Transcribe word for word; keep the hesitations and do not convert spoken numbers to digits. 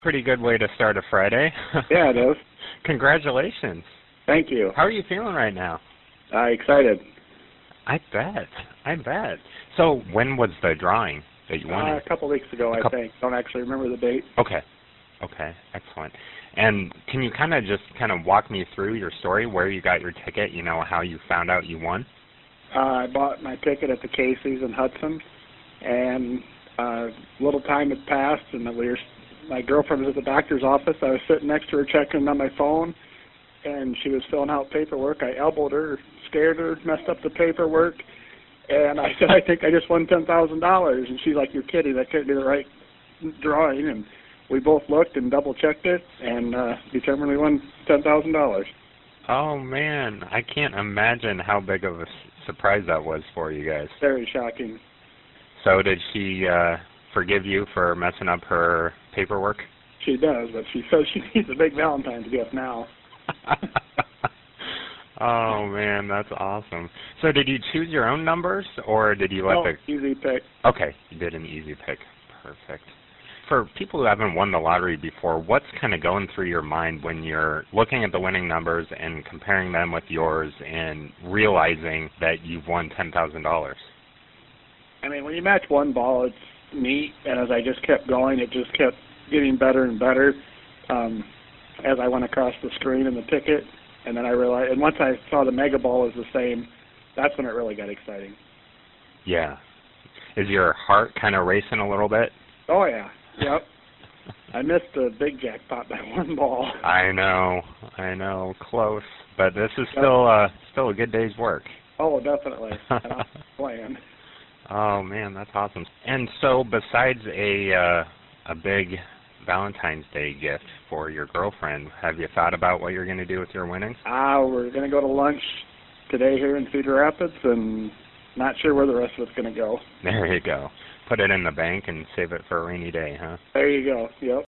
Pretty good way to start a Friday. Yeah, it is. Congratulations. Thank you. How are you feeling right now? Uh, excited. I bet. I bet. So when was the drawing that you won? Uh, a couple weeks ago, I think. Don't actually remember the date. Okay. Okay. Excellent. And can you kind of just kind of walk me through your story, where you got your ticket, you know, how you found out you won? Uh, I bought my ticket at the Casey's in Hudson, and uh, a little time had passed, and we were, my girlfriend was at the doctor's office. I was sitting next to her checking on my phone, and she was filling out paperwork. I elbowed her, scared her, messed up the paperwork, and I said, I think I just won ten thousand dollars. And she's like, you're kidding, that couldn't be the right drawing. And we both looked and double-checked it and uh, determined we won ten thousand dollars. Oh, man. I can't imagine how big of a surprise that was for you guys. Very shocking. So did she uh, forgive you for messing up her paperwork? She does, but she says she needs a big Valentine's gift now. Oh, man, that's awesome. So did you choose your own numbers, or did you let no, the... easy pick. Okay, you did an easy pick. Perfect. For people who haven't won the lottery before, what's kind of going through your mind when you're looking at the winning numbers and comparing them with yours and realizing that you've won ten thousand dollars? I mean, when you match one ball, it's neat, and as I just kept going, it just kept getting better and better um, as I went across the screen and the ticket, and then I realized, and once I saw the mega ball was the same, that's when it really got exciting. Yeah. Is your heart kind of racing a little bit? Oh, yeah. Yep. I missed the big jackpot by one ball. I know. I know. Close. But this is still uh, still a good day's work. Oh, definitely. And I'm playing. Oh, man, that's awesome. And so besides a uh, a big Valentine's Day gift for your girlfriend, have you thought about what you're going to do with your winnings? Ah, uh, we're going to go to lunch today here in Cedar Rapids, and not sure where the rest of it's going to go. There you go. Put it in the bank and save it for a rainy day, huh? There you go. Yep.